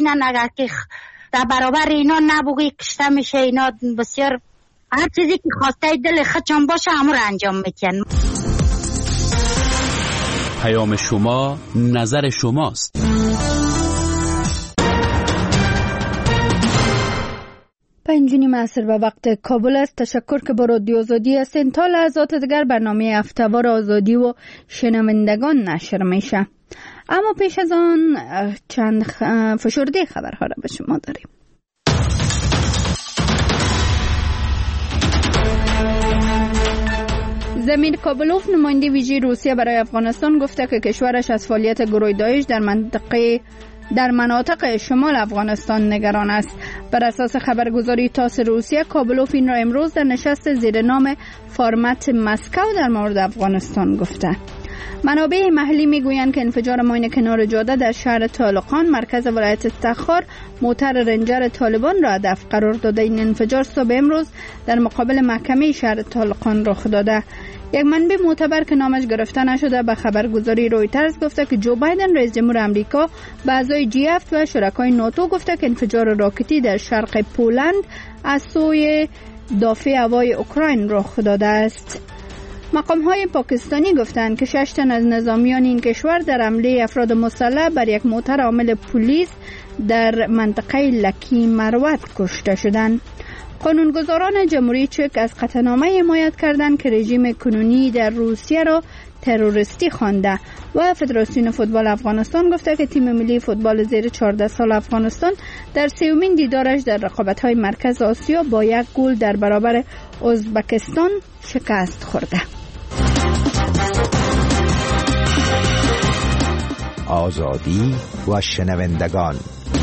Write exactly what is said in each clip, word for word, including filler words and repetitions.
ببینن اگر که در برابر اینا نبوگی کشته میشه. اینا بسیار هر چیزی که خواسته دل خودشان باشه همون رو انجام میتین. پیام شما نظر شماست. پنجونی معصر و وقت کابل است. تشکر که با رادیو آزادی هستین. تا لحظات دیگر برنامه هفته‌وار آزادی و شنوندگان نشر میشه. اما پیش از آن چند فشرده خبرها را به شما داریم. زمیر کابلوف نماینده ویژه روسیه برای افغانستان گفته که کشورش از فعالیت گروه داعش در منطقه در مناطق شمال افغانستان نگران است. بر اساس خبرگزاری تاس روسیه، کابلوف این را امروز در نشست زیر نام فرمت مسکو در مورد افغانستان گفته. منابع محلی میگویند که انفجار ماین کنار جاده در شهر طالقان مرکز ولایت تخار موتر رنجر طالبان را هدف قرار داده. این انفجار صبح امروز در مقابل محکمه شهر طالقان رخ داده. یک منبع معتبر که نامش گرفته نشده به خبرگزاری رویترز گفته که جو بایدن رئیس جمهور آمریکا به اعضای جی هفت و شرکای ناتو گفته که انفجار راکتی در شرق پولند از سوی دافع هوای اوکراین رخ داده است. مقام‌های پاکستانی گفتند که شش تن از نظامیان این کشور در حمله افراد مسلح بر یک موتر حامل پلیس در منطقه لکی مروت کشته شدند. قانونگذاران جمهوری چک از قطعنامه حمایت کردند که رژیم کنونی در روسیه را تروریستی خوانده و فدراسیون فوتبال افغانستان گفته که تیم ملی فوتبال زیر چهارده سال افغانستان در سومین دیدارش در رقابت‌های مرکز آسیا با یک گل در برابر ازبکستان شکست خورده. آزادی و شنوندگان.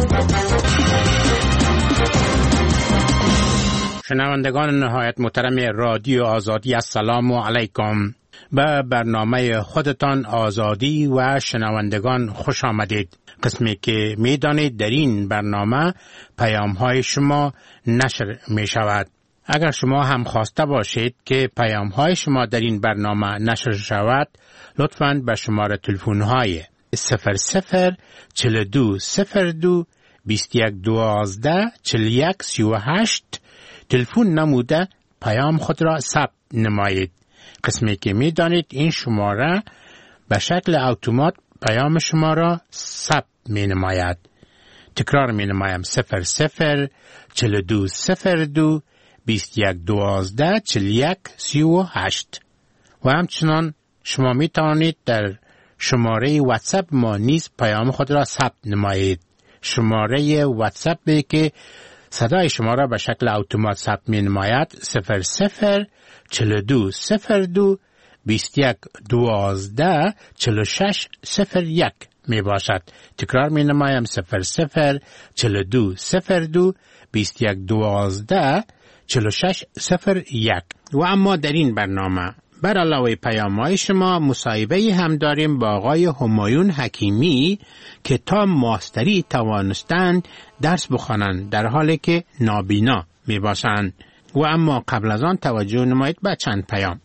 شنوندگان نهایت محترم رادیو آزادی، السلام علیکم. به برنامه خودتان آزادی و شنوندگان خوش آمدید. قسمی که می دانید در این برنامه پیام های شما نشر می شود. اگر شما هم خواسته باشید که پیام های شما در این برنامه نشر شود، لطفاً به شماره تلفن های صفر صفر چهل و دو صفر دو بیست و یک دوازده چهل و یک سی و هشت تلفن نموده پیام خود را ثبت نمایید. قسمی که می دانید این شماره به شکل اتومات پیام شما را ثبت می نماید. تکرار می نمایم صفر صفر چهل و دو صفر دو بیست و یک دوازده چهل و یک سی و هشت. و همچنان شما می توانید در شماره واتساپ ما نیز پیام خود را ثبت نمایید. شماره واتساپ که صدای شما را به شکل اتومات ثبت می نماید صفر صفر چهل و دو صفر دو بیست و یک دوازده چهل و شش صفر یک می باشد. تکرار می نمایم صفر صفر چهل و دو صفر دو بیست و یک دوازده چهل و شش صفر یک. و اما در این برنامه بر علاوه پیام‌های شما مصاحبه هم داریم با آقای همایون حکیمی که تا ماستری توانستند درس بخوانند در حالی که نابینا می باشند. و اما قبل از آن توجه نمایید به چند پیام.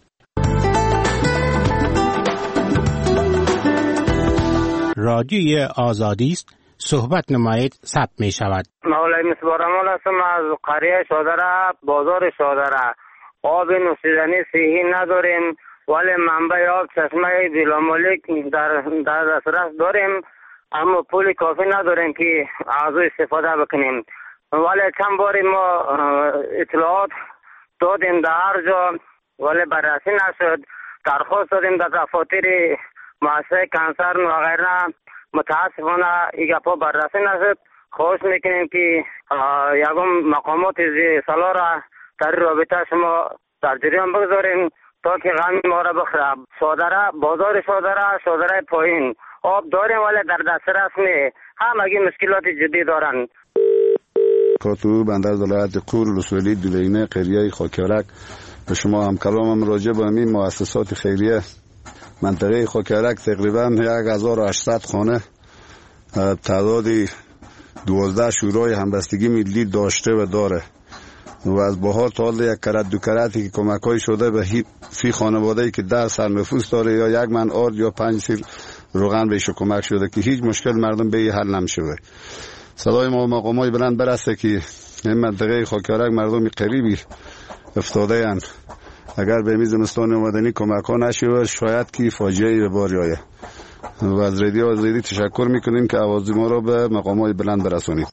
رادیوی آزادی است، صحبت نمایید، ثبت می شود. مولای مصباح هستم از قریه شادره، بازار شادره. آب نوشیدنی صحی نداریم ولی منبع آب چشمه بلامالک در در دسترس داریم، اما پول کافی نداریم که از او استفاده بکنیم. ولی چند باری ما اطلاعات دادیم در هر جا ولی بررسی نشد. درخواست دادیم در دفاتر مؤسسه کنسرن و غیره، متاسفانه این گپا بررسی نشد. خواهش میکنیم که یکم مقامات صلاح را در رابطه شما در جریان بگذاریم تا که غم ما را بخوره. شادره، بازار شادره، شادره پایین آب داریم ولی در دسترس نی، همگی مشکلات جدی دارند. کاتو بندر ولایت قور رسولی دولینه قریه خاکیارک به شما هم کلامم راجع به همین مؤسسات خیریه منطقه خاکیارک تقریبا یک هزار و هشتصد خانه تعدادی دوازده شورای همبستگی ملی داشته و داره و از بهار تا حال یک کرت دو کرتی که کمک‌های شده به فی خانواده‌ای که ده سر نفوس داره یا یک من آرد یا پنج سیر روغن بهش کمک شده که هیچ مشکل مردم به حل نمیشه. صدای ما مقامای بلند برسه که این منطقه خاکیارک مردم قریبی افتاده اند. اگر به میز زمستان اومدنی کمک ها نشه شاید که فاجعه به بار آید و از رادیو آزادی تشکر میکنیم که آواز ما را به مقامای بلند برسانید.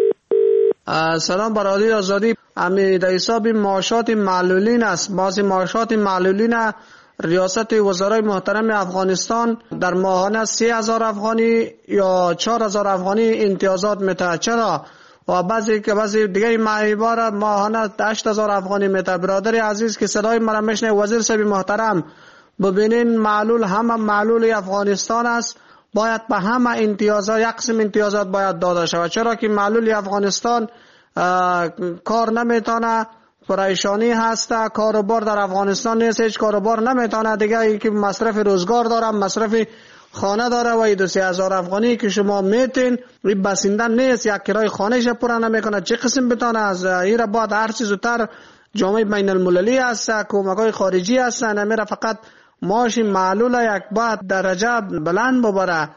سلام بر رادیو آزادی. امی در حساب معاشات معلولین است. بعضی معاشات معلولین ریاست وزرای محترم افغانستان در ماهانه سه هزار افغانی یا چهار هزار افغانی امتیازات میده. چرا؟ و بعضی که بعضی دیگه معیبار ماهانه هشت هزار افغانی میده. برادر عزیز که صدای مرا میشنه، وزیر صاحب محترم ببینین معلول همه معلول افغانستان است، باید به همه امتیازات یک قسم امتیازات باید داده شود. چرا که معلول افغانستان کار نمیتونه، پریشانی هست، کاروبار در افغانستان نیست، هیچ کاروبار نمیتونه دیگه، ای که مصرف روزگار داره، مصرف خانه داره و ای دو سه هزار افغانی که شما میتین این بسیندن نیست، یک کرای خانهش پورا نمیکنه، چه قسم بتونه از این را بعد هر چیز زودتر جامعه بین المللی هست، کمکای خارجی هستن، نمیره فقط معاش معلول یک بعد درجه بلند ببره.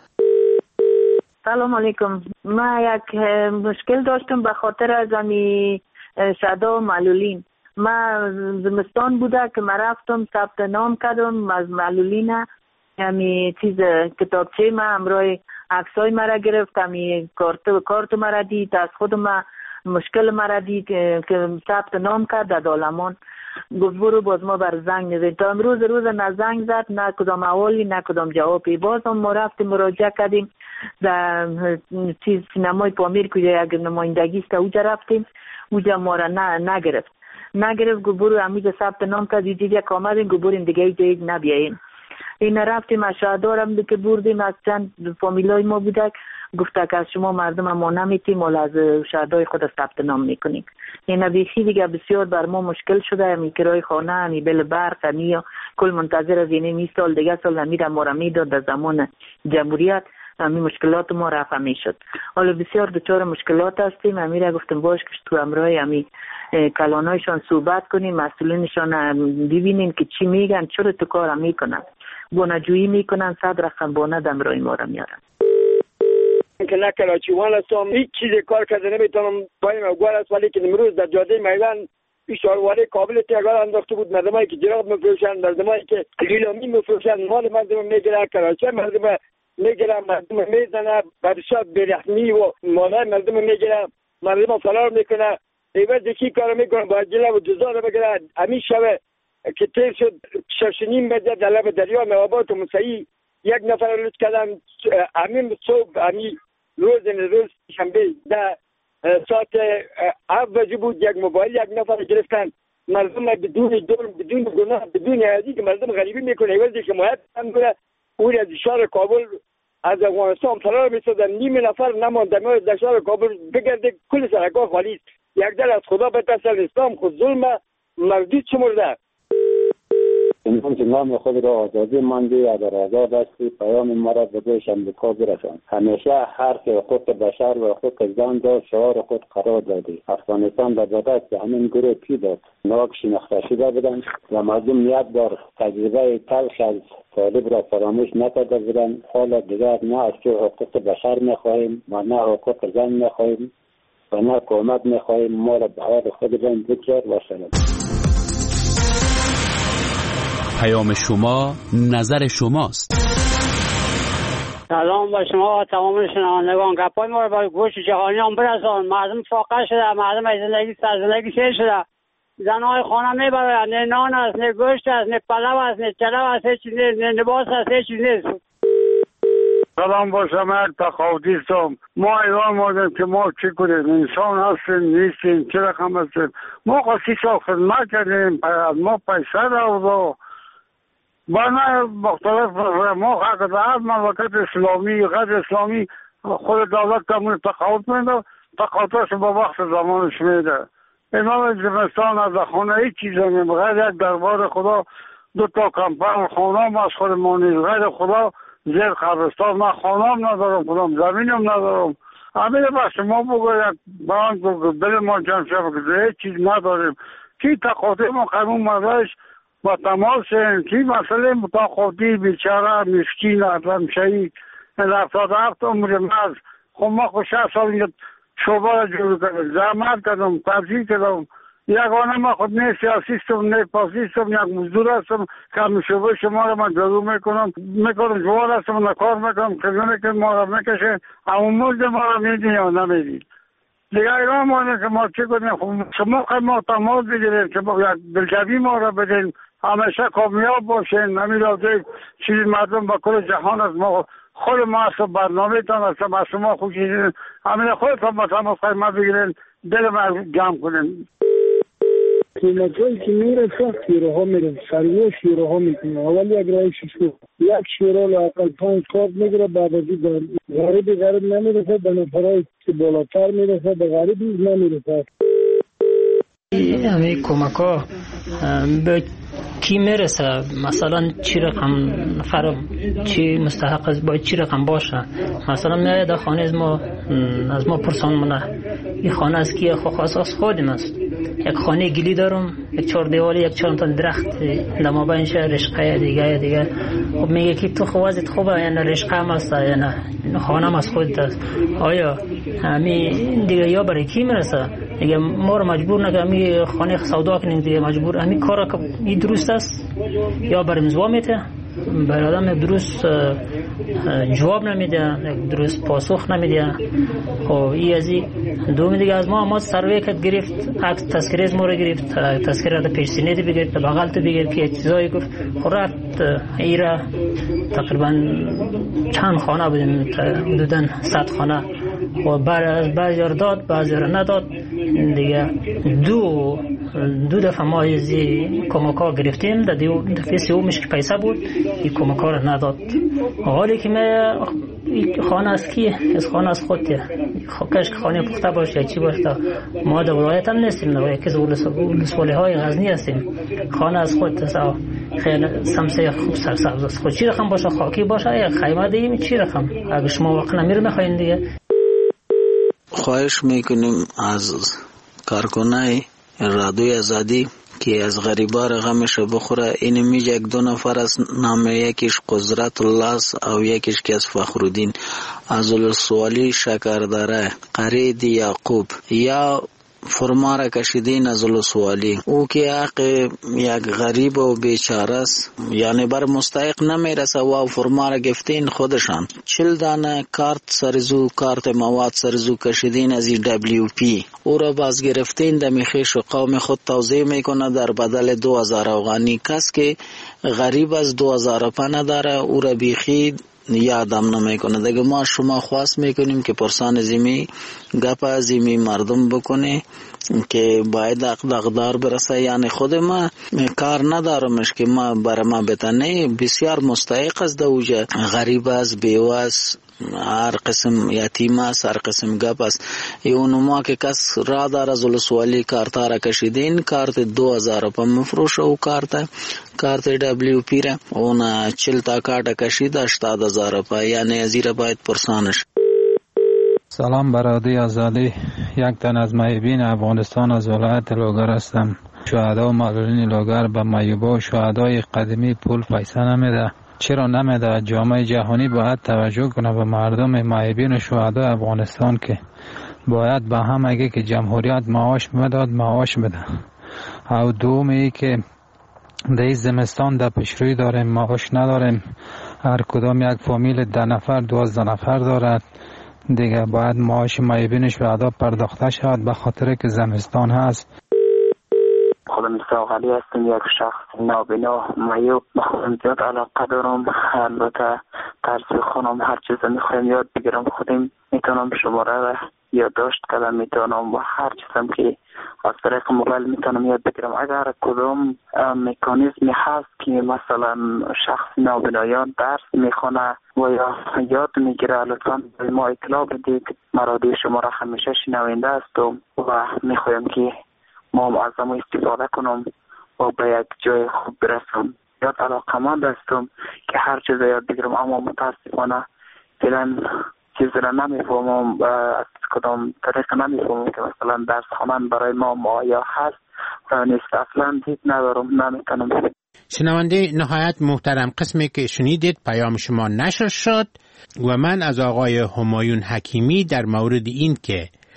سلام علیکم. ما یک مشکل داشتم به خاطر از امی شهدا و معلولین. ما زمستان بوده که ما رفتم ثبت نام کردم از معلولین، امی چیز کتابچه ما همراه عکسای ما را گرفت، امی کارت کارت ما را دید، از خود ما مشکل ما را دید که ثبت نام کرد در دالمان. گفت برو باز ما بر زنگ نزد. تا امروز روز نه زنگ زد، نه کدام احوالی، نه کدام جوابی. باز هم ما رفتیم مراجعه کردیم در چیز سینمای پامیر که یک نمایندگی است، اونجا رفتیم، اونجا ما را نه نگرفت نگرفت گفت برو امیده ثبت نام کرد، دیگه یک آمدیم گفت بریم دیگه دیگه نبیاییم. این رفتیم از شهردارم که بردیم، از چند فامیلای ما بودک، گفته که از شما مردم ما نمیتیم، ولی از شهردار خود ثبت نام میکنیم. این بیخی دیگه بسیار بر ما مشکل شده، امی کرای خانه، امی بل برق، امی کل منتظر از اینه می سال دیگه سال امیره ما را میداد در زمان جمهوریت، امی مشکلات ما رفع میشد. حالا بسیار دچار مشکلات هستیم. امیره گفتم باش که تو امرای امی کلانایشان صحبت کنیم، مسئولینشان ببینیم که چی میگن، چرا تو کار میکنن، بونجویی میکنن، صد رقم بونه دمرای ما را میارن. که نکلا چیوان هستم، هیچ چیز کار کرده نمیتونم، بایم گوار است، ولی که امروز در جاده میدان اشارواله کابل تیگار انداخته بود، مردمایی که جراب میفروشن، مردمایی که لیلامی میفروشن، مال مردم میگیره، کراچه مردم میگیره، مردم میزنه، برشاد برحمی و مالای مردم میگیره، مردم فرار میکنه. ایوه دیکی کار میکنه، باید جلو و جزا رو بگیره. همین شبه که تیر شد ششنیم بده در لب دریا موابات و مسیحی یک نفر روز کردن. همین صبح همین روز روز شنبه در ساعت هفت بجه بود، یک موبایل یک نفر گرفتن، مردم بدون دور بدون گناه بدون عادی که مردم غریبی میکنه. ایوه که ماهد هم بوده اون از شهر کابل از افغانستان فرار میسادن، نیم نفر نماند در شهر کابل بگرده، کل سرکا خالی است. یک در از خدا بترسل، اسلام خود ظلم مردود شمرده. امکان که نام خود را آزادی مانده اگر آزاد هستی پیام ما را به گوش امریکا برسان. همیشه حرف حقوق بشر و حقوق زن را شعار خود قرار دادی. افغانستان در دادت که همین گروه پی داد ناک شناخته شده بودند و مردم یک بار تجربه تلخ از طالب را فراموش نکرده بودند. حالا دیگر نه از تو حقوق بشر میخواهیم و نه حقوق زن میخواهیم و نه کمک میخواهیم. ما را به حال خودمان بگذار و سلام. پیام شما نظر شماست. سلام با شما تمام شنوندگان. گپای ما رو با گوش جهانیان برسان. مردم فاقه شده، مردم از زندگی سرزندگی سیر شده. زنهای خانه میبرند، نه نان است، نه گوشت است، نه پلو است، نه چلو است، هیچ چیز نیست، نه لباس است، هیچ چیز نیست. سلام با شما تخاوتی هستم. ما ایران مادم که ما چی کنیم؟ انسان هستیم نیستیم، چه رقم هستیم؟ ما خواهی سال خدمت کردیم، ما پیسه رو بنا مختلف ما حق در مملکت اسلامی غیر اسلامی خود دولت کمون تقاوت میده، تقاوتش با وقت زمانش میده. اینا زمستان از خانه هیچ چیز نمیم، غیر یک دربار خدا دو تا کمپن خانه هم از خود مانید، غیر خدا زیر قبرستان من خانه هم ندارم، کدام زمین هم ندارم. همین با شما بگو یک بران بگو بله ما جمشه بگو هیچ چیز نداریم. کی تقاوتی ما قانون مردش با تماس کی مسئله متقاضی بیچاره مسکین آدم شهید رفتاد هفت عمر مرز. خب ما خود شهست سال شعبه را جور کردم، زحمت کردم، تبدیل کردم. یگانه ما خود نه سیاسیستم نه پاسیستم، یک مزدور هستم که همین شعبه شما را من جارو میکنم میکنم جوار هستم و کار میکنم خیلی که ما را میکشه اما مزد ما را میدین یا نمیدین دیگه ایران مانه که ما چی کنیم. شما خیلی ما تماس بگیریم که ما یک دلجوی ما را بدین، همیشه کامیاب باشین. همین راضی چیزی مردم با کل جهان از ما خود ما هستم برنامه تان هستم از شما خوشیدین همین خودتان با تماس خیلی ما بگیرین دل ما جمع کنیم. قیمت هایی که میرسه شیره ها میرسه سریع شیره ها میکنه. اول یک رای شیشه یک شیره لاقل پانچ کارت میگیره بعد از این غریبی غریب نمیرسه به نفرهای که بالاتر میرسه به غریب نمیرسه. همه کمک ها به کی میرسه؟ مثلا چی رقم نفر چی مستحق است باید چی رقم باشه؟ مثلا میاد خانه از ما از ما پرسان منه این خانه از کیه؟ خو خاص خودم است. یک خانه گلی دارم، یک چهار دیواری، یک چند تا درخت لما بینش رشقه دیگه دیگه. خب میگه که تو خوازت خوبه یا نه رشقه هم است یا نه خانه هم از خودت است. آیا همین دیگه یا برای کی میرسه؟ دیگه ما رو مجبور نکنه می خانه سودا کنیم دیگه مجبور همین کارا که این درست است یا برای مزوا میته برای آدم درست جواب نمیده درست پاسخ نمیده. خب این از این دوم دیگه از ما ما سروی کت گرفت عکس تذکره از ما رو گرفت تذکره را پیش سینه دی بگرفت بغل تو بگرفت که چیزایی گفت خب رفت ایرا تقریبا چند خانه بودیم حدودا صد خانه و بعضی را داد بعضی را نداد دیگه. دو دو دفعه ما از کمک‌ها گرفتیم در دفعه سومش که پیسه بود این کمک‌ها را نداد. حالی که ما خانه از کیه؟ از خانه از خودیه. کاش که خانه پخته باشه چی باشه. ما در ولایت هم نیستیم، در یکی از ولسوالی‌های غزنی هستیم. خانه از خود است. خیلی سمسه خوب سرسبز است. خود چی رقم باشه؟ خاکی باشه یا خیمه دیم چی رقم؟ اگه شما وقت نمیره میخواین دیگه. خواهش میکنیم از کارکنای رادیوی آزادی که از غریبا رقمش بخوره. این میگه یک دو نفر از نام یکیش قدرت الله او یکیش که از فخرالدین از السوالی شکرداره قرید یعقوب یا فرما را کشیدین از السوالی او که حق یک غریب و بیچاره است یعنی بر مستحق نمیرسه و فرما را گفتین خودشان چل دانه کارت سرزو کارت مواد سرزو کشیدین از دبلیو پی او را باز گرفتین دمی خیش و قوم خود توضیح میکنه در بدل دو هزار افغانی. کس که غریب از دو هزار روپیه نداره او را بیخی یادم نمیکنه دیگه. ما شما خواست میکنیم که پرسان زیمی گپ زیمی مردم بکنه که باید اقدار برسه. یعنی خود ما کار ندارمش که ما برای ما بتنه بسیار مستحق است دوجه غریب است بیوه است هر قسم یتیم است هر قسم گپ است. اونو ما که کس را دار از السوالی کارتا را کشیدین کارت دو هزار روپیه مفروش او کارت کارت دبلیو پی را اون چل تا کارت کشید هشتاد هزار روپیه یعنی ازیر باید پرسانش. سلام برادری آزادی. یک تن از محبین افغانستان از ولایت لوگر هستم. شهدا و معلولین لوگر به محبوبا و شهدای قدیمی پول پیسه نمیده. چرا نمیده؟ جامعه جهانی باید توجه کنه به مردم محبین و شهدای افغانستان که باید به هم اگه که جمهوریت معاش میداد معاش بده. او دومی که در زمستان در پیشروی داریم معاش نداریم. هر کدام یک فامیل ده نفر دوازده نفر دارد دیگه باید معاش محبین شهدا پرداخته شود به خاطر که زمستان هست. خودم اسحاق علی هستم یک شخص نابینا معیوب. به خودم زیاد علاقه دارم البته طرز خونم هر چیز میخوایم یاد بگیرم خودم میتونم شماره یادداشت کردم میتونم و هر چیزم که از طریق موبایل میتونم یاد بگیرم. اگر کدام مکانیزمی هست که مثلا شخص نابینایان درس میخونه و یا یاد میگیره لطفا به ما اطلاع بدید. مرادی شما را همیشه شنونده هستم و میخوایم که ما معظم استفاده کنم و به یک جای خوب برسم. یاد علاقمند هستم که هر چیز یاد بگیرم اما متاسفانه فعلا چیز را نمیفهمم از کدام طریق نمیفهمم که مثلا درس خوانن برای ما مایا هست و نیست اصلا دید ندارم نمیتونم. شنونده نهایت محترم قسمی که شنیدید پیام شما نشر شد و من از آقای همایون حکیمی در مورد این که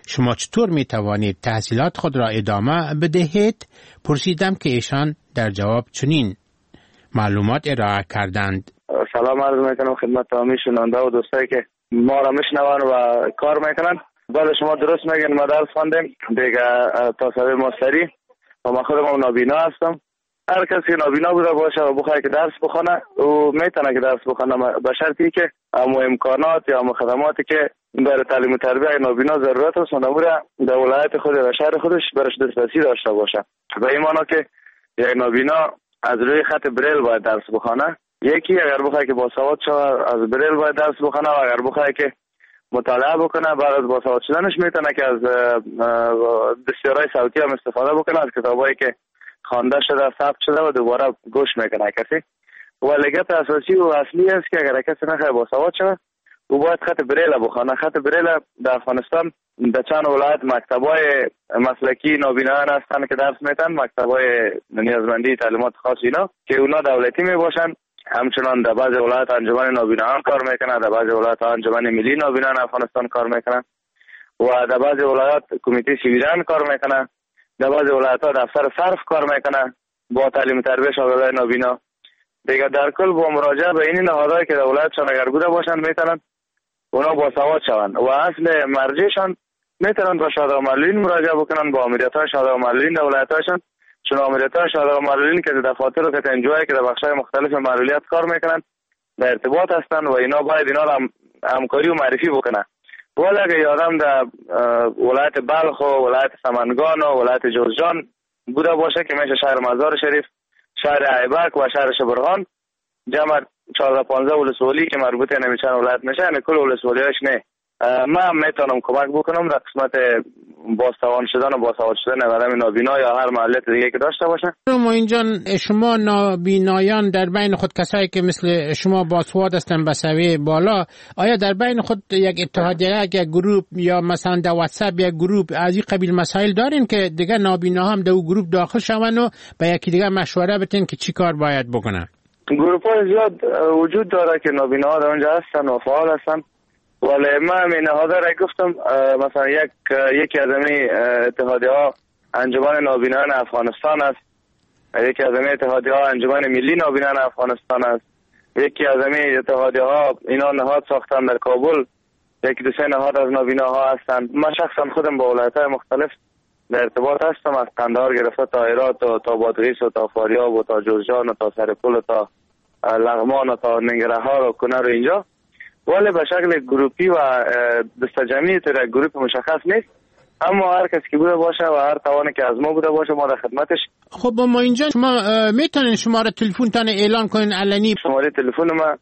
شما چطور می توانید تحصیلات خود را ادامه بدهید؟ پرسیدم که ایشان در جواب چنین معلومات ارائه کردند. سلام عرض میکنم خدمت تمامی شنونده و دوستایی که ما را میشنوند و کار میکنن. بله شما درست میگین، ما درس خواندیم دیگه تا سبب ماستری و من خودم نابینا هستم. هر کسی نابینا بوده باشه و بخواد که درس بخونه او میتونه که درس بخونه به شرطی که همو امکانات یا همو خدماتی که برای تعلیم و تربیت نابینا ضرورت است اونها در ولایت خود و شهر خودش برش دسترسی داشته باشه. به این معنی که یک نابینا از روی خط بریل باید درس بخونه. یکی اگر بخواد که باسواد شود از بریل باید درس بخونه و اگر بخواد که مطالعه بکنه بعد از باسواد شدنش میتونه که از دستیارهای صوتی هم استفاده بکنه، از کتابایی که خوانده شده ثبت شده و دوباره گوش میکنه کسی. و لگت اساسی و اصلی است که اگر کسی نخواه باسواد شود او باید خط بریل بخونه. خط بریل در افغانستان در چند ولایت مکتبای مسلکی نابینایان هستند که درس میتن، مکتبای نیازمندی تعلیمات خاص اینا که اونا دولتی میباشن. همچنان در بعض ولایت انجمن نابینایان کار میکنن، در بعض ولایت انجمن ملی نابینایان افغانستان کار میکنن و در بعض ولایت کمیته سیویلان کار میکنن، در بعض ولایت ها دفتر صرف کار میکنن با تعلیم تربیت شاگردای نابینا. دیگه در کل با مراجعه به این نهادهایی که در ولایتشان اگر بوده باشند میتونن اونا باسواد شوند و اصل مرجعشان میتونن با شهدا و معلولین مراجعه بکنن، با امریت‌های شهدا و معلولین در ولایت‌هاشون، چون امریت‌های شهدا و معلولین که در دفاتر و کتنجوهایی که در بخش‌های مختلف معلولیت کار میکنن در ارتباط هستن و اینا باید اینا را هم همکاری و معرفی بکنن. ولی اگه یادم در ولایت بلخ و ولایت سمنگان و ولایت جوزجان بوده باشه که میشه شهر مزار شریف، شهر ایبک و شهر شبرغان، جمع چهارده پانزده ولسوالی که مربوط نمیشن ولایت میشه، یعنی کل ولسوالیاش نه. من هم میتونم کمک بکنم در قسمت بازتوان شدن و باسواد شدن آدم نابینا یا هر معلولیت دیگه که داشته باشه. ما اینجا شما نابینایان در بین خود کسایی که مثل شما باسواد هستن به سویه بالا، آیا در بین خود یک اتحادیه، یک گروه یا مثلا در واتساپ یک گروه از این قبیل مسائل دارین که دیگه نابینا هم در گروه داخل شون و به یکی دیگه مشوره بتین که چی کار باید بکنن؟ گروپ های زیاد وجود داره که نابینا ها در اونجا هستن و فعال هستن، ولی من این نهاده را گفتم مثلا یک یکی از این اتحادیه ها انجمن نابینایان افغانستان است، یکی از این اتحادیه ها انجمن ملی نابینایان افغانستان است، یکی از این اتحادیه ها اینا نهاد ساختن در کابل، یکی دو سه نهاد از نابیناها هستند. من شخصا خودم با ولایت های مختلف در ارتباط هستم، از قندهار گرفته تا هرات و تا بادغیس و تا فاریاب و تا جوزجان و تا سرپل و تا لغمان و تا ننگرهار و کنر و اینجا، ولی به شکل گروپی و دسته جمعی طور گروپ مشخص نیست، اما هر کسی که بوده باشه و هر توانی که از ما بوده باشه ما در خدمتش. خب ما اینجا شما میتونین شماره تلفن تان اعلان کنین علنی؟ شماره تلفن ما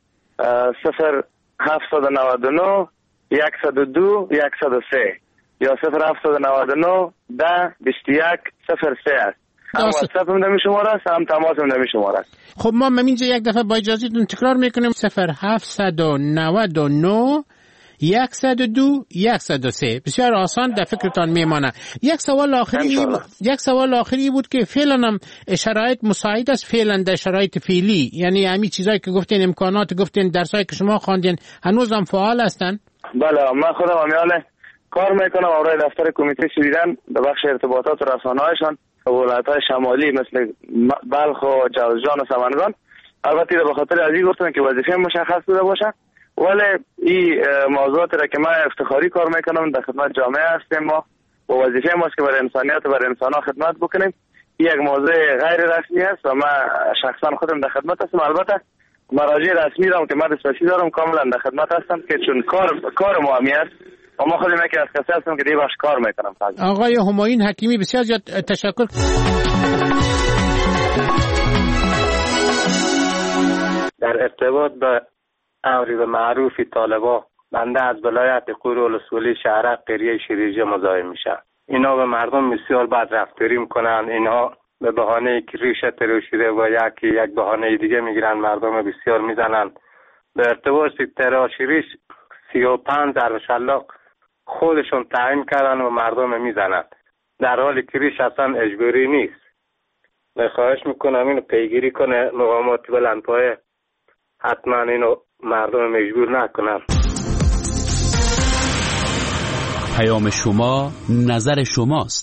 صفر هفتصد و نود و نه صد و دو صد و سه یا صفر هفتصد و نود و نه ده بیست و یک صفر سه است. هم واتساپ هم دمی شماره است، هم تماس هم دمی شماره است. خب ما همینجا یک دفعه با اجازهتون تکرار میکنیم صفر هفتصد و نود و نه صد و دو صد و سه. بسیار آسان در فکرتان میمانه. یک سوال آخری یک سوال آخری بود که فعلا هم شرایط مساعد است فعلا در شرایط فعلی، یعنی همین چیزایی که گفتین، امکانات گفتین، درسایی که شما خواندین هنوز هم فعال هستن؟ بله من خودم امیاله کار میکنم برای دفتر کمیته سویدن در بخش ارتباطات و رسانه‌هایشان ولایت‌های شمالی مثل بلخ و جوزجان و سمنگان. البته به خاطر از این گفتم که وظیفه مشخص بوده باشه، ولی این موضوعاتی را که من افتخاری کار میکنم در خدمت جامعه هستیم ما و وظیفه ماست که برای انسانیت و برای انسان‌ها خدمت بکنیم. این یک موضوع غیر رسمی است و من شخصا خودم در خدمت هستم. البته مراجع رسمی دارم که من دسترسی دارم، کاملا در خدمت هستم که چون کار کار مهمی است و ما خودم یکی از کسایی هستم که دیگه باش کار میکنم. آقای همایون حکیمی بسیار زیاد تشکر. در ارتباط به امری و معروف طالبا بنده از ولایت قور ولسوالی شهرک قریه شیریجه مزاحم میشم. اینا به مردم بسیار بد رفتاری میکنن، اینها به بهانه که ریشه ترو شده و یکی یک بهانه دیگه میگیرن مردم بسیار میزنن. به ارتباط تراشیریش سی و پنج ضرب شلاق خودشون تعیین کردن و مردم میزنن، در حالی که ریش اصلا اجباری نیست. من خواهش میکنم اینو پیگیری کنه مقامات بلندپایه، حتما اینو مردم مجبور نکنن. پیام شما نظر شماست.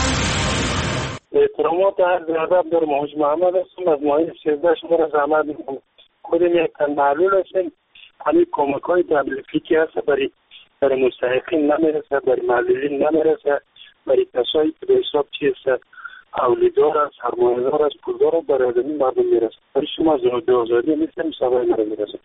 احترامات هر بیادب در محوش محمد هستم از ماهی سیزده شما را زحمت میکنم. خودم یک تن معلول هستم. همین کمک های تبلیغی که هست برای برای مستحقین نمیرسه، برای معلولین نمیرسه، برای کسایی که به حساب چی هست اولیدار است، سرمایه‌دار است، پولدار است، برای آدمی مردم میرسه. برای شما زنده آزادی نیستم سوای مرا میرسه.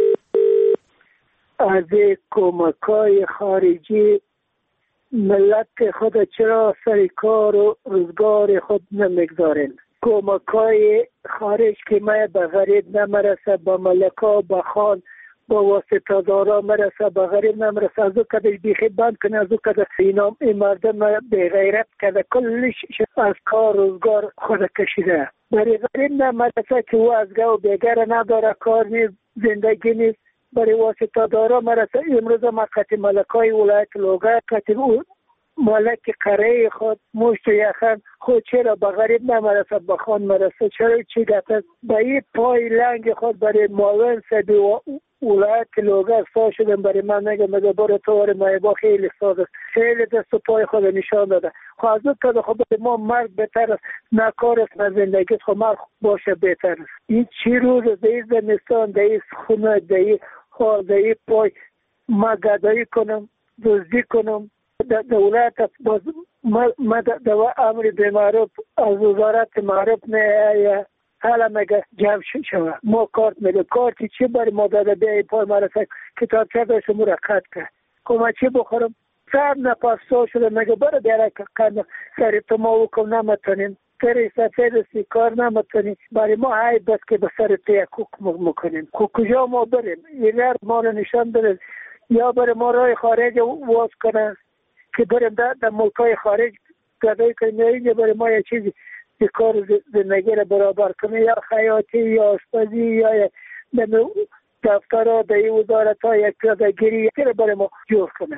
از کمک های خارجی ملت خود چرا سر کار و روزگار خود نمیگذارن؟ کمک های خارج که ما به غریب نمیرسه، با ملکا با خان با واسطه دارا مرسه، به غریب نمرسه. از او کده بیخی بند کنه، از او کده اینا این مردم به غیرت کده کلش از کار روزگار خود کشیده. برای غریب نمرسه که او از گو بگر نداره، کار نیست، زندگی نیست. برای واسطه دارا مرسه. امروز ما قطع ملکای ولایت لوگر قطع ملک قره خود مشت یخن خود چرا به غریب نمرسه، به خان مرسه؟ چرا چی گفت؟ به این پای لنگ خود برای معاون سبی ولایت لوگر سا شدن. برای من نگه مگه بار توار مایبا خیلی ساده خیلی دست و پای خود نشان داده. خود از او که خود ما مرد بهتر است، نه کار است نه زندگی است، خود مرد باشه بهتر است. این چی روز در زمستان در این خونه در این حال در این پای ما گدایی کنم دزدی کنم؟ دولت باز ما دوا امر بیمارب از وزارت معرف نه حالا مگه جمع شوه ما کارت میده. کارتی چی برای ما داده بیایی پای مرسه کتاب چه داشت مو را قد که کما چی بخورم سر نفس سو شده مگه برای بیاره که قد سری تو ما حکم نمتونیم سری سفید سی کار نمتونیم. برای ما های بس که به سر تیه حکم مکنیم. کجا ما بریم؟ این ما رو نشان بده یا برای ما رای خارج واز کنه که بریم در, در ملکای خارج گدایی کنیم، یا اینجا برای ما یه چیزی که کار زندگی را برابر کنه، یا خیاطی یا آشپزی یا دفتر ها در این وزارت ها یک پیاده‌گیری که را برای ما جور کنه.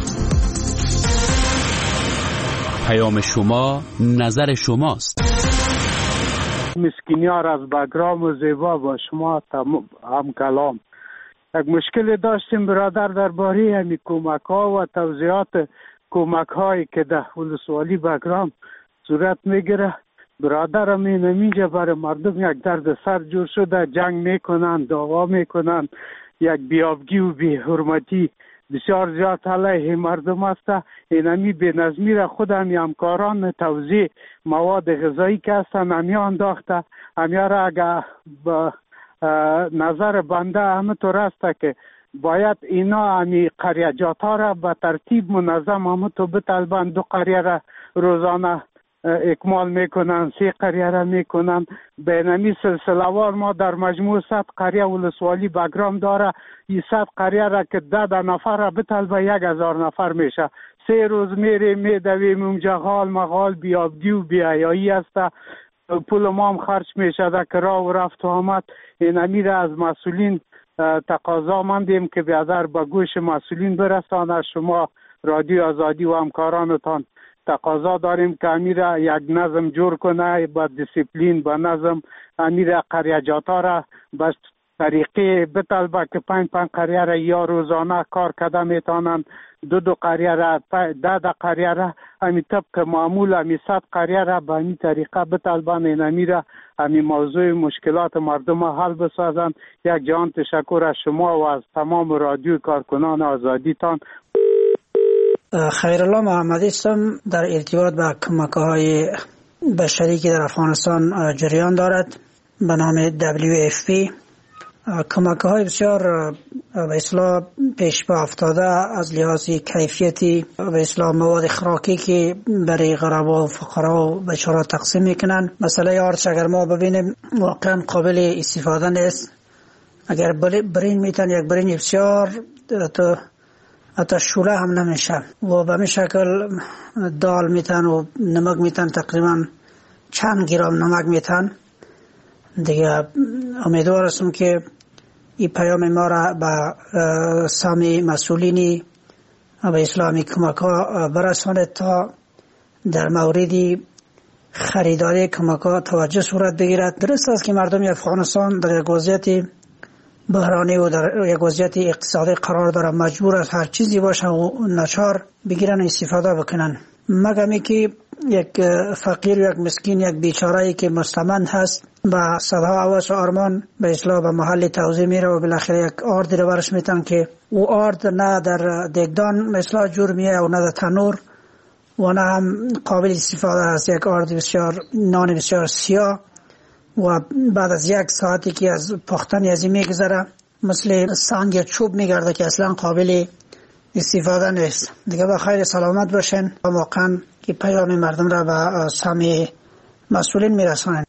پیام شما نظر شماست. مسکینیار از بگرام و زیبا با شما هم کلام. یک مشکل داشتیم برادر درباره همی کمک ها و توضیحات کمک هایی که در ولسوالی بگرام صورت میگیره. برادرم این اینجا برای مردم یک درد سر جور شده، جنگ میکنن، دعوا میکنن، یک بیابگی و بی حرمتی بسیار زیاد علیه مردم است. اینمی به نظمی را خود همی همکاران توزیع مواد غذایی که هستن همی انداخته. همی را اگر با نظر بنده همه طور است که باید اینا همی قریجات ها را به ترتیب منظم همه تو بطلبن. دو قریه را روزانه اکمال میکنن، سه قریه را میکنن. به نمی سلسلوار ما در مجموع صد قریه ولسوالی بگرام داره. این صد قریه را که ده ده نفر را بطلبه یک هزار نفر میشه. سه روز میره میدویم اونجا غال مغال بیابگی و بیایایی است. پول ما هم خرج میشه در کرا و رفت و آمد. این امیر از مسئولین تقاضا مندیم که بیادر به گوش مسئولین برسانه. شما رادیو آزادی و همکارانتان تقاضا داریم که امیر یک نظم جور کنه با دیسیپلین، با نظم. امیر قریجات ها را به طریقه بطلبه که پنج پنج قریه را یا روزانه کار کده میتانند، دو دو قریه را ده ده قریه را همی طبق معمول همی صد قریه را به همی طریقه بطلبن. این همی را همی موضوع مشکلات مردم حل بسازند. یک جهان تشکر از شما و از تمام رادیو کارکنان آزادیتان. خیرالله محمدی هستم. در ارتباط به کمک های بشری که در افغانستان جریان دارد به نام دبلیو اف پی، کمک های بسیار به اصطلاح پیش با افتاده از لحاظ کیفیتی به اصطلاح مواد خوراکی که برای غربا و فقرا و بیچاره تقسیم میکنن. مثلا آرچ اگر ما ببینیم واقعا قابل استفاده نیست. اگر برین میتن یک برین بسیار تو حتی شوله هم نمیشه و به همین شکل دال میتن و نمک میتن تقریبا چند گرم نمک میتن دیگه. امیدوار هستم که این پیام ما را به سامی مسئولینی به اسلامی کمک ها برساند تا در موردی خریداری کمک ها توجه صورت بگیرد. درست است که مردم افغانستان در یک وضعیت بحرانی و در یک وضعیت اقتصادی قرار داره، مجبور است هر چیزی باشه و ناچار بگیرن استفاده بکنن. مگمی که یک فقیر و یک مسکین، یک بیچاره‌ای که مستمند هست با صدها هواس و آرمان به اصلاح به محل توزیع میره و بالاخره یک آرد رو برش میتن که او آرد نه در دگدان مثلا جور میه و نه در تنور و نه هم قابل استفاده هست. یک آرد بسیار نان بسیار سیاه و بعد از یک ساعتی که از پختن ازی میگذره مثل سنگ چوب میگرده که اصلا قابل استفاده نیست. دیگه با خیر سلامت باشین و واقعا که پیام مردم را به سهمی مسئولین میرسانند.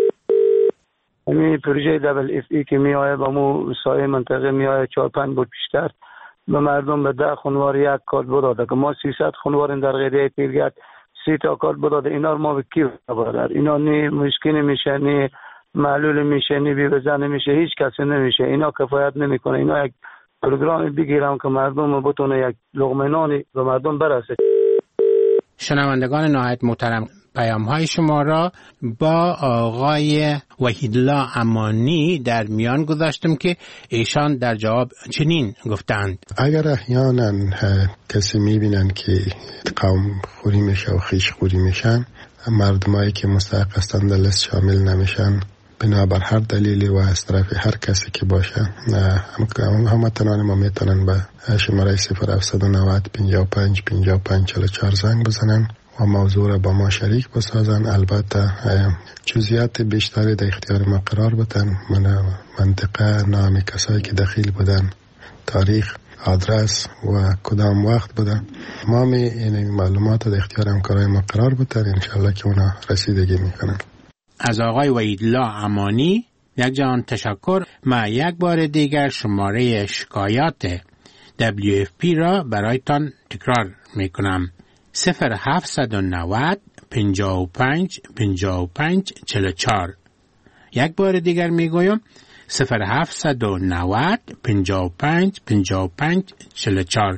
همین پروژه دبل اف ای که می آید با مو سایه منطقه می آید چهار پنج بود پیشتر به مردم به ده خانوار یک کارت بداده که ما سیصد خانوار در قریه تیرگرد سی تا کارت بداده. اینا رو ما به کی برادر؟ اینا نی مشکل میشه، نی معلول میشه، نی بی بزن میشه، هیچ کسی نمیشه. اینا کفایت نمیکنه. اینا یک پروگرام بگیرم که مردم بتونه یک لقمه نانی به مردم برسه. شنوندگان نهایت محترم، پیام های شما را با آقای وحیدالله امانی در میان گذاشتم که ایشان در جواب چنین گفتند: اگر احیانا کسی میبینن که قوم خوری میشه و خیش خوری میشن، مردمایی که مستحق هستند در لیست شامل نمیشن بنابر هر دلیلی و از طرف هر کسی که باشه، هم هموطنان ما میتونن به شماره صفر هفتصد و نود پنجاه و پنج پنجاه و پنج چهل و چهار زنگ بزنن و موضوع را با ما شریک بسازن. البته جزئیات بیشتری در اختیار ما قرار بدن، من منطقه، نام کسایی که دخیل بودن، تاریخ، آدرس و کدام وقت بودن، ما می این معلومات در اختیار همکارای ما قرار بدن. انشالله که اونا رسیدگی میکنن. از آقای وحیدالله امانی یک جان تشکر. ما یک بار دیگر شماره شکایات دبلیو اف پی را برایتان تکرار میکنم: صفر هفتصد و نود پنجاه و پنج پنجاه و پنج چهل و چهار. یک بار دیگر میگویم: صفر هفتصد و نود پنجاه و پنج پنجاه و پنج چهل و چهار.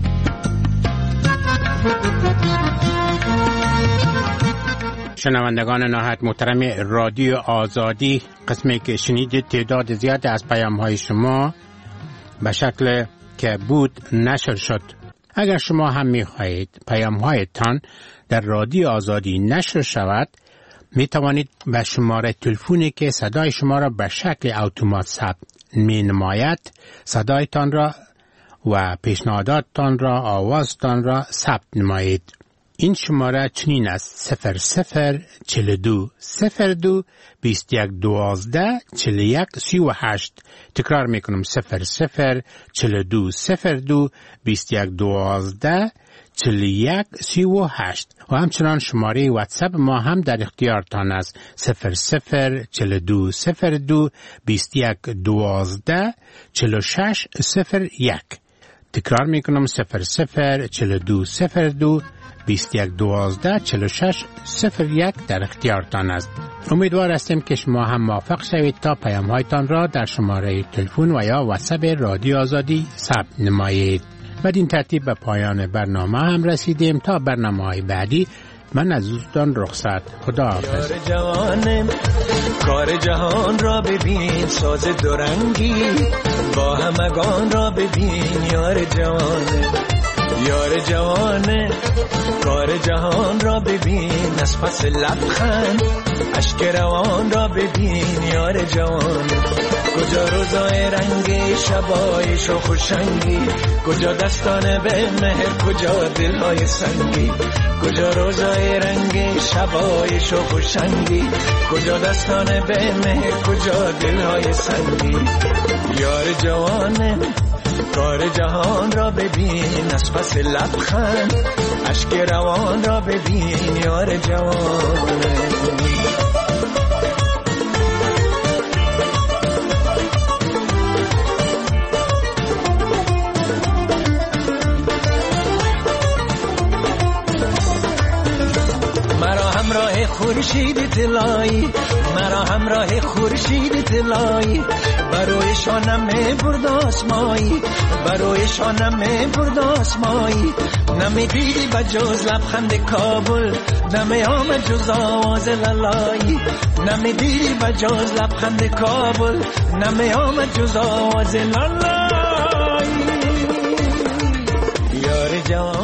شنوندگان نهایت محترم رادیو آزادی، قسمی که شنیدید تعداد زیاد از پیام های شما به شکل که بود نشر شد. اگر شما هم می خواهید پیام هایتان در رادیو آزادی نشر شود، می توانید به شماره تلفنی که صدای شما را به شکل اتومات ثبت می نماید صدایتان را و پیشنهاداتتان را، آوازتان را ثبت نمایید. این شماره چنین است: صفر صفر چهل دو صفر دو بیست یک دوازده چهل یک سی و هشت. تکرار میکنم: صفر صفر چهل دو صفر دو بیست یک دوازده چهل یک سی و هشت. و همچنان شماره واتساپ ما هم در اختیارتان است: صفر صفر چهل دو صفر دو بیست یک دوازده چهل شش صفر یک. تکرار میکنم: صفر صفر چهل دو صفر دو بیست یک دوازده چهل شش صفر یک در اختیارتان است. امیدوار هستیم که شما هم موافق شوید تا پیام هایتان را در شماره تلفن و یا واتساپ رادیو آزادی ثبت نمایید. بدین ترتیب به پایان برنامه هم رسیدیم. تا برنامه های بعدی من از دوستان رخصت. خدا حافظ. یار جوانم کار جهان را ببین، ساز دورنگی با همگان را ببین. یار جوانم یار جوانه کار جهان را ببین، از پس لبخند اشک روان را ببین. یار جوانه کجا روزای رنگی، شبای شوخ و شنگی، کجا دستان به مهر، کجا دلهای سنگی. کجا روزای رنگی، شبای شوخ و شنگی، کجا دستان به مهر، کجا دلهای سنگی. یار جوانه کار جهان را ببین، از پس لبخند اشک روان را ببین. یار جوانه مرا همراه خورشید طلایی، مرا همراه خورشید طلایی، بروی شانم برد آسمایی، بروی شانم برد آسمایی. نمیدیدی بجز لبخند کابل، نمی آمد جز آواز لالایی. نمیدیدی بجز لبخند کابل، نمی آمد جز آواز لالایی. یار جوان